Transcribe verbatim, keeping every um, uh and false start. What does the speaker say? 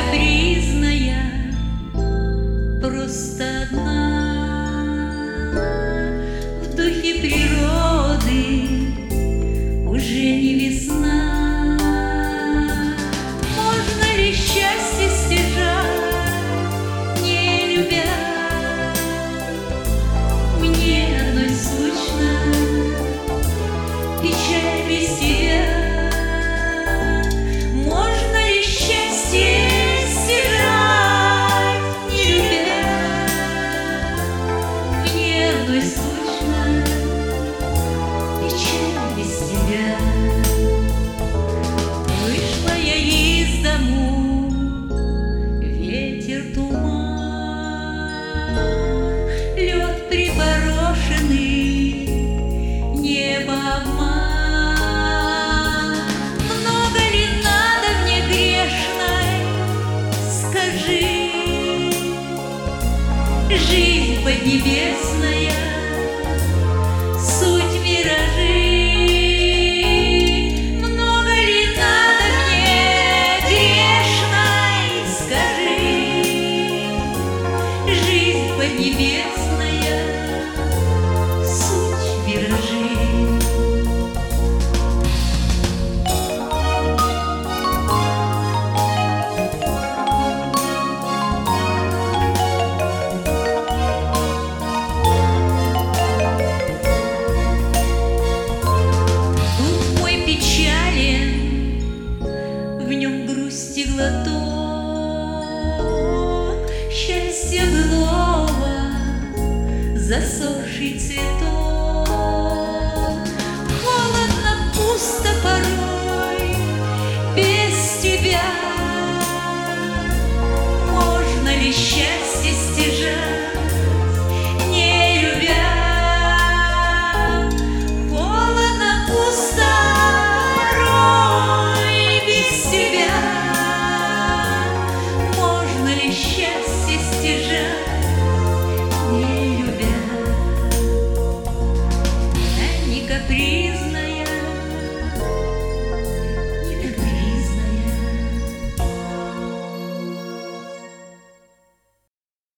капризная, просто одна, в духе природы уже не весна. Можно ли счастье стяжать, не любя? Мне одной скучно, печаль без тебя. Можно ли счастье стяжать, не любя? Мне одной скучно, печаль без тебя. Вышла я из дому, ветер, туман, лед припорошенный, небо обман. Много ли надо мне грешной, скажи? Жизнь поднебесная, суть миражи. Много ли надо мне грешной, скажи? Жизнь поднебесная, суть миражи. Дух мой печален, в нем грусть и глоток счастья былого, засохший цветок.